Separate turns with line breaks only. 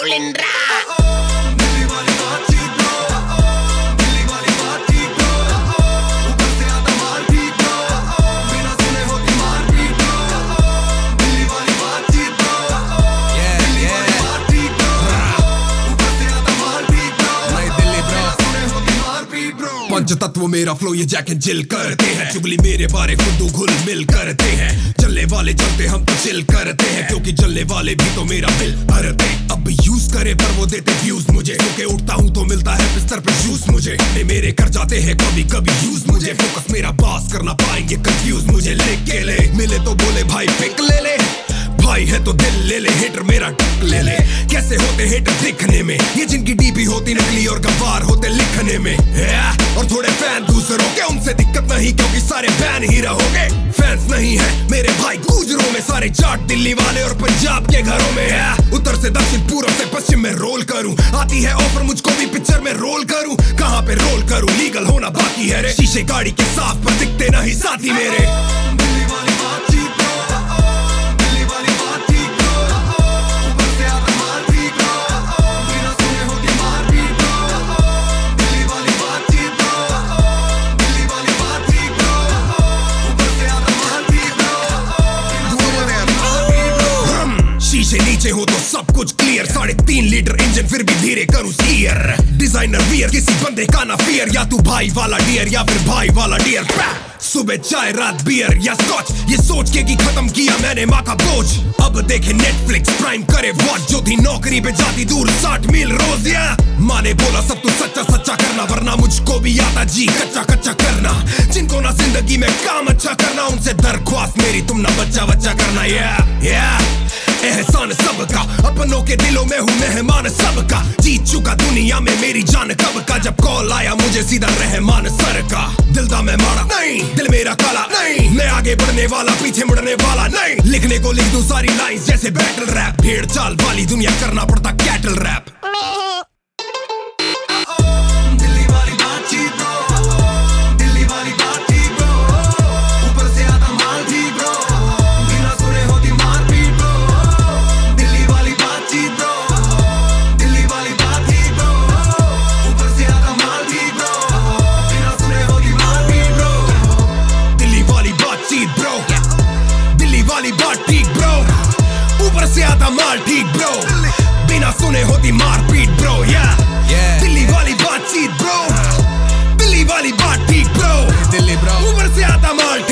rolling rap.
पंच तत्व मेरा flow ये जैक एंड जिल करते हैं, चुगली मेरे बारे खुद घुल मिल करते हैं। चलने वाले चलते हम तो चिल करते हैं, क्योंकि चलने वाले भी तो मेरा बिल भरते। अब यूज करे पर वो देते व्यूज मुझे, क्योंकि उठता हूँ तो मिलता है बिस्तर पे जूस मुझे। मेरे कर जाते हैं कभी कभी यूज मुझे, फोकस मेरा पास करना पाएंगे कंफ्यूज मुझे। लिख के ले मिले तो बोले भाई पिक ले ले, भाई है तो दिल ले ले, हेटर मेरा टक ले ले। कैसे होते हेटर दिखने में, ये जिनकी डीपी होती नकली और गवार होते लिखने में। और थोड़े फैन दूसरों के, उनसे दिक्कत नहीं क्योंकि सारे फैन ही रहोगे। फैंस नहीं है मेरे भाई गुजरों में, सारे जाट दिल्ली वाले और पंजाब के घरों में। उत्तर से दक्षिण पूर्व से पश्चिम में रोल करूं, आती है ऑफर मुझको भी पिक्चर में रोल करूं। कहां पे रोल करूं, लीगल होना बाकी है रे। शीशे गाड़ी के साफ पर दिखते नहीं साथी मेरे। शीशे नीचे हो तो सब कुछ क्लियर, 3.5 लीटर इंजन फिर भी धीरे करूं स्टीयर। डिजाइनर वियर किसी बंदे का ना फियर, या तू भाई वाला डियर या फिर भाई वाला डियर। सुबह चाय रात बियर या स्कॉच, ये सोच के कि खत्म किया मैंने माँ का बोझ। अब देखे नेटफ्लिक्स प्राइम करे वॉच, जो थी नौकरी पे जाती दूर 60 मील रोज। या माँ ने बोला सब तू सच्चा सच्चा करना, वरना मुझको भी आता जी कच्चा कच्चा करना। जिनको ना जिंदगी में काम अच्छा करना, उनसे दरख्वास्त मेरी तुम ना बच्चा बच्चा करना। एहसान सबका, अपनों के दिलों में हूँ मेहमान सबका। जीत चुका दुनिया में मेरी जान कब का, जब कॉल आया मुझे सीधा रहमान सर का। दिल दा मैं मारा नहीं, दिल मेरा काला नहीं, मैं आगे बढ़ने वाला पीछे मुड़ने वाला नहीं। लिखने को लिख दूं सारी लाइंस जैसे बैटल रैप, भेड़ चाल वाली दुनिया करना पड़ता कैटल रैप। ऊपर से आता माल ठीक ब्रो, बिना सुने होती मारपीट ब्रो। दिल्ली वाली बातचीत ब्रो, दिल्ली वाली बात ठीक ब्रो, दिल्ली ब्रो। ऊपर से आता माल